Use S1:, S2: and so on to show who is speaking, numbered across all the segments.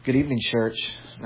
S1: Good evening, church.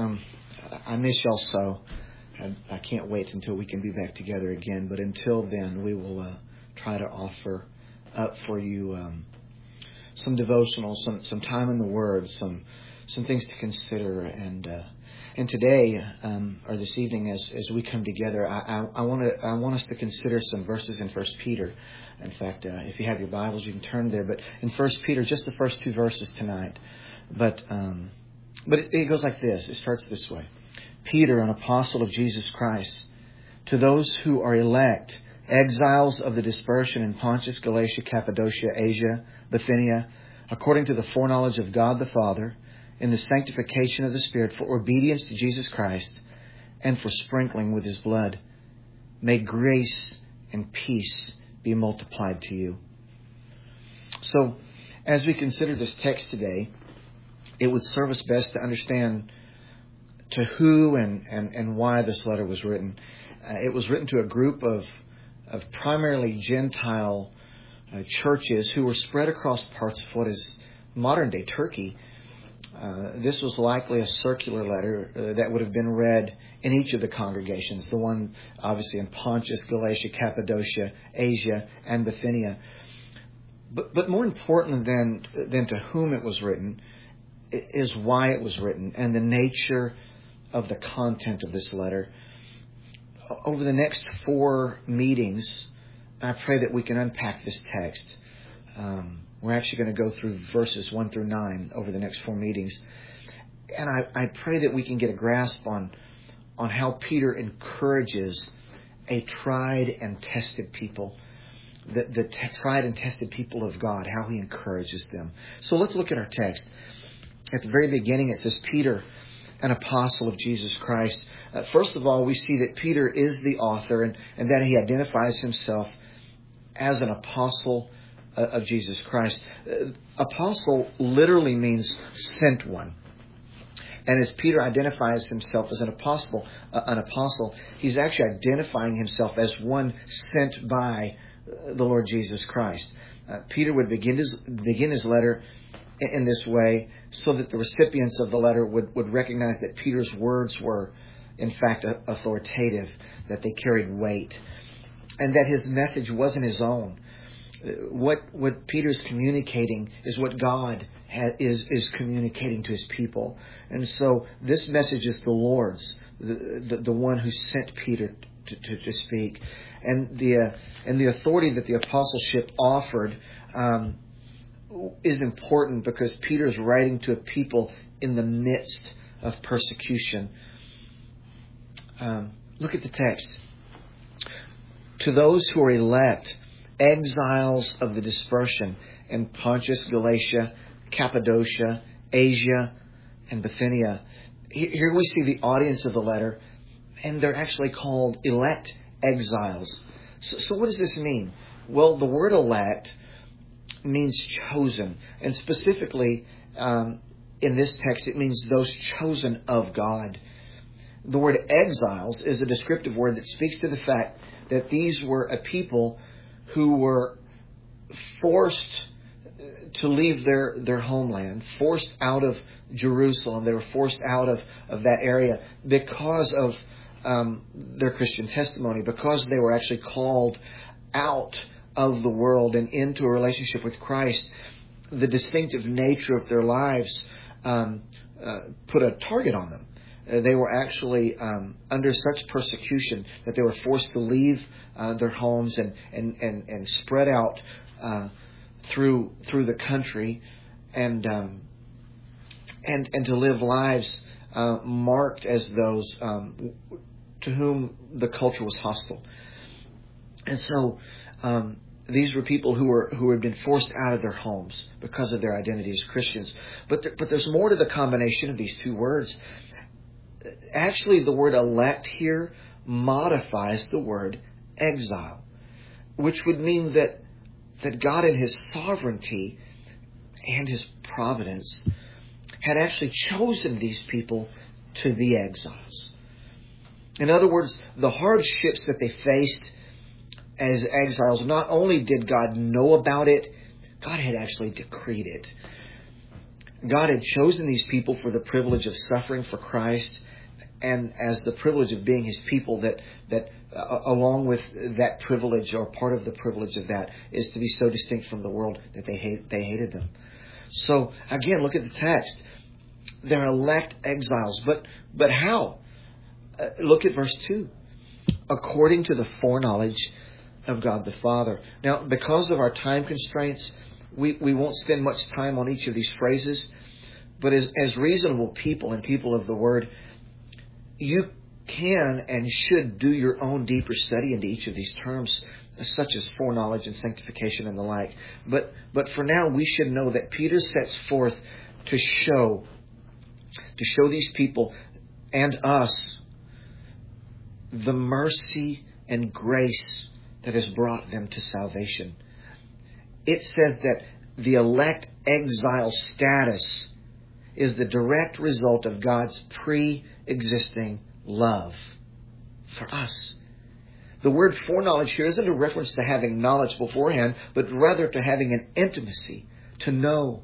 S1: I miss y'all so. I can't wait until we can be back together again. But until then, we will try to offer up for you some devotional, some time in the Word, some things to consider. And today, or this evening, as we come together, I want us to consider some verses in 1 Peter. In fact, if you have your Bibles, you can turn there. But in 1 Peter, just the first two verses tonight. But it goes like this. It starts this way. Peter, an apostle of Jesus Christ, to those who are elect, exiles of the dispersion in Pontus, Galatia, Cappadocia, Asia, Bithynia, according to the foreknowledge of God the Father, in the sanctification of the Spirit, for obedience to Jesus Christ, and for sprinkling with His blood. May grace and peace be multiplied to you. So, as we consider this text today, it would serve us best to understand to who and why this letter was written. It was written to a group of primarily Gentile churches who were spread across parts of what is modern-day Turkey. This was likely a circular letter that would have been read in each of the congregations, the one obviously in Pontus, Galatia, Cappadocia, Asia, and Bithynia. But more important than to whom it was written is why it was written and the nature of the content of this letter. Over the next 4 meetings, I pray that we can unpack this text. We're actually going to go through verses 1 through 9 over the next 4 meetings. And I pray that we can get a grasp on how Peter encourages a tried and tested people, the tried and tested people of God, how he encourages them. So let's look at our text. At the very beginning, it says, Peter, an apostle of Jesus Christ. First of all, we see that Peter is the author and that he identifies himself as an apostle of Jesus Christ. Apostle literally means sent one. And as Peter identifies himself as an apostle, he's actually identifying himself as one sent by the Lord Jesus Christ. Peter would begin his letter in this way so that the recipients of the letter would recognize that Peter's words were, in fact, authoritative, that they carried weight, and that his message wasn't his own. What Peter's communicating is what God is communicating to his people. And so this message is the Lord's, the one who sent Peter to speak. And the authority that the apostleship offered is important because Peter is writing to a people in the midst of persecution. Look at the text. To those who are elect, exiles of the dispersion in Pontus, Galatia, Cappadocia, Asia, and Bithynia. Here we see the audience of the letter, and they're actually called elect exiles. So what does this mean? Well, the word elect means chosen. And specifically, in this text, it means those chosen of God. The word exiles is a descriptive word that speaks to the fact that these were a people who were forced to leave their homeland, forced out of Jerusalem. They were forced out of that area because of their Christian testimony, because they were actually called out of the world and into a relationship with Christ. The distinctive nature of their lives put a target on them. They were actually under such persecution that they were forced to leave their homes and spread out through the country and to live lives marked as those to whom the culture was hostile. And so these were people who had been forced out of their homes because of their identity as Christians. But there's more to the combination of these two words. Actually, the word elect here modifies the word exile, which would mean that God in His sovereignty and His providence had actually chosen these people to be exiles. In other words, the hardships that they faced as exiles, not only did God know about it, God had actually decreed it. God had chosen these people for the privilege of suffering for Christ, and as the privilege of being His people, that along with that privilege, or part of the privilege of that, is to be so distinct from the world that they hated them. So again, look at the text. They're elect exiles, but how? Look at verse 2. According to the foreknowledge of God the Father. Now, because of our time constraints, we won't spend much time on each of these phrases. But as reasonable people and people of the Word, you can and should do your own deeper study into each of these terms, such as foreknowledge and sanctification and the like. But for now, we should know that Peter sets forth to show these people and us the mercy and grace that has brought them to salvation. It says that the elect exile status is the direct result of God's pre-existing love for us. The word foreknowledge here isn't a reference to having knowledge beforehand, but rather to having an intimacy, to know.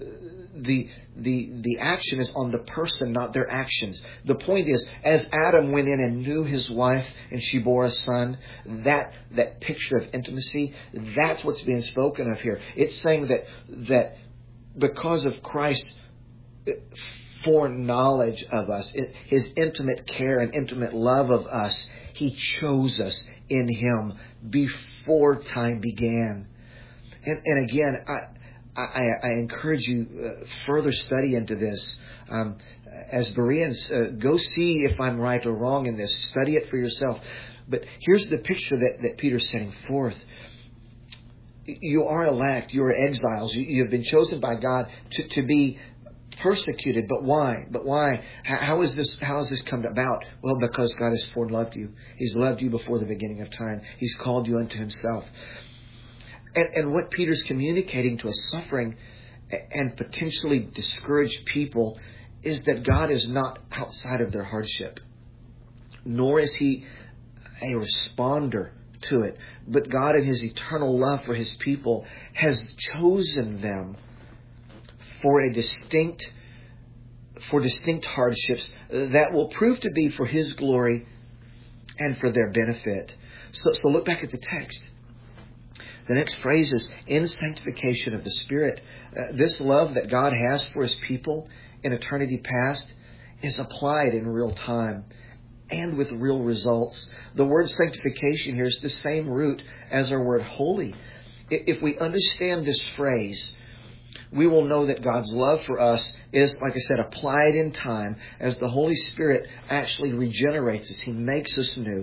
S1: The action is on the person, not their actions. The point is, as Adam went in and knew his wife and she bore a son, that picture of intimacy, that's what's being spoken of here. It's saying that because of Christ's foreknowledge of us, His intimate care and intimate love of us, He chose us in Him before time began. And again, I encourage you further study into this. As Bereans, go see if I'm right or wrong in this. Study it for yourself. But here's the picture that Peter's setting forth. You are elect. You are exiles. You have been chosen by God to be persecuted. But why? How has this come about? Well, because God has foreloved you. He's loved you before the beginning of time. He's called you unto Himself. And what Peter's communicating to a suffering and potentially discouraged people is that God is not outside of their hardship, nor is He a responder to it. But God, in His eternal love for His people, has chosen them for distinct hardships that will prove to be for His glory and for their benefit. So look back at the text. The next phrase is, in sanctification of the Spirit. This love that God has for His people in eternity past is applied in real time and with real results. The word sanctification here is the same root as our word holy. If we understand this phrase, we will know that God's love for us is, like I said, applied in time as the Holy Spirit actually regenerates us. He makes us new.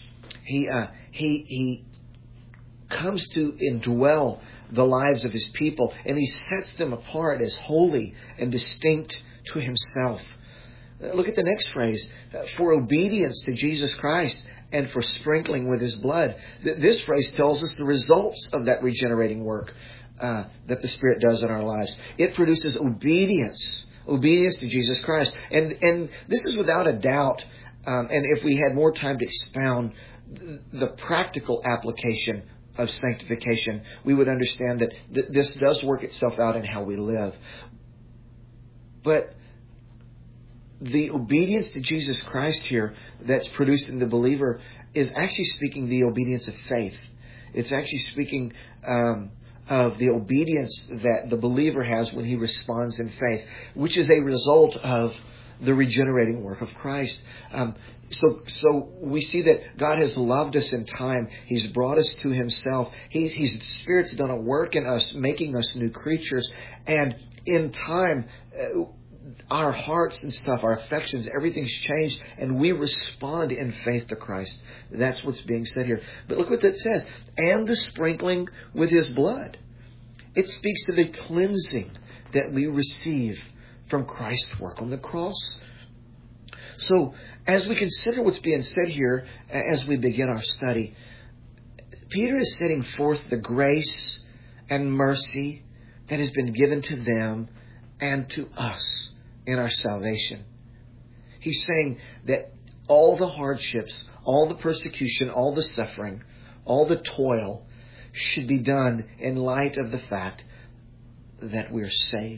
S1: He comes to indwell the lives of His people, and He sets them apart as holy and distinct to Himself. Look at the next phrase, for obedience to Jesus Christ and for sprinkling with His blood. This phrase tells us the results of that regenerating work that the Spirit does in our lives. It produces obedience to Jesus Christ. And this is without a doubt, and if we had more time to expound the practical application of sanctification, we would understand that this does work itself out in how we live. But the obedience to Jesus Christ here that's produced in the believer is actually speaking the obedience of faith. It's actually speaking of the obedience that the believer has when he responds in faith, which is a result of the regenerating work of Christ. So we see that God has loved us in time. He's brought us to Himself. The Spirit's done a work in us, making us new creatures. And in time, our hearts and stuff, our affections, everything's changed, and we respond in faith to Christ. That's what's being said here. But look what that says. And the sprinkling with His blood. It speaks to the cleansing that we receive from Christ's work on the cross. So, as we consider what's being said here, as we begin our study, Peter is setting forth the grace and mercy that has been given to them and to us in our salvation. He's saying that all the hardships, all the persecution, all the suffering, all the toil should be done in light of the fact that we're saved,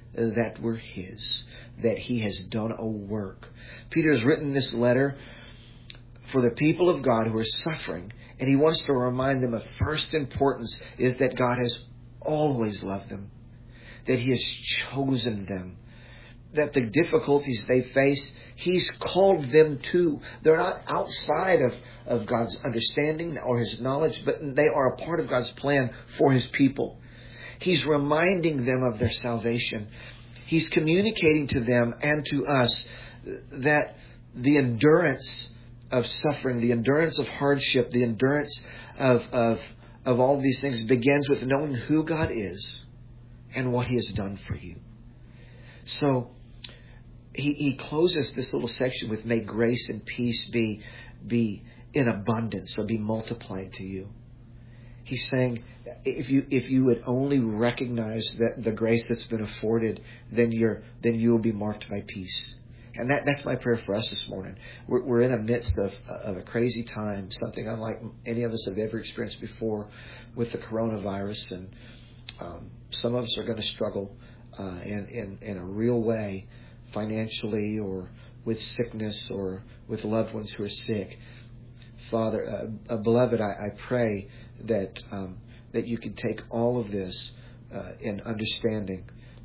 S1: that we're His, that He has done a work. Peter has written this letter for the people of God who are suffering, and he wants to remind them of first importance is that God has always loved them, that He has chosen them, that the difficulties they face, He's called them to. They're not outside of God's understanding or His knowledge, but they are a part of God's plan for His people. He's reminding them of their salvation. He's communicating to them and to us that the endurance of suffering, the endurance of hardship, the endurance of all these things begins with knowing who God is and what He has done for you. So he closes this little section with, may grace and peace be in abundance or be multiplied to you. He's saying, if you would only recognize that the grace that's been afforded, then you will be marked by peace. And that's my prayer for us this morning. We're in the midst of a crazy time, something unlike any of us have ever experienced before with the coronavirus, and some of us are going to struggle in a real way, financially or with sickness or with loved ones who are sick. Father, beloved, I pray that you can take all of this in understanding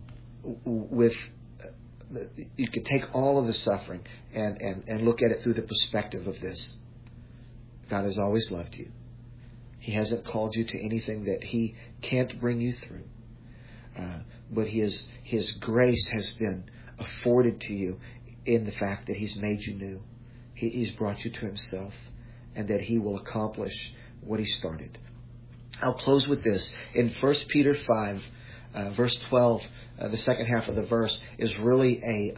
S1: you could take all of the suffering and look at it through the perspective of this. God has always loved you. He hasn't called you to anything that He can't bring you through. But His grace has been afforded to you in the fact that He's made you new. He's brought you to Himself, and that He will accomplish what He started. I'll close with this. In 1 Peter 5, verse 12, the second half of the verse is really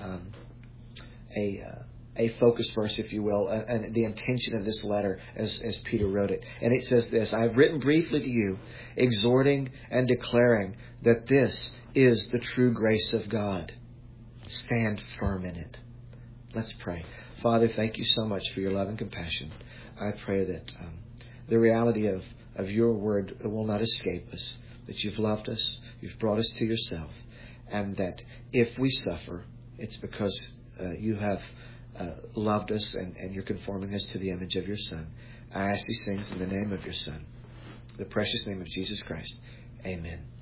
S1: a focus verse, if you will, and the intention of this letter as Peter wrote it. And it says this: I have written briefly to you, exhorting and declaring that this is the true grace of God. Stand firm in it. Let's pray. Father, thank you so much for your love and compassion. I pray that the reality of your word will not escape us, that you've loved us, you've brought us to yourself, and that if we suffer, it's because you have loved us and you're conforming us to the image of your Son. I ask these things in the name of your Son, the precious name of Jesus Christ. Amen.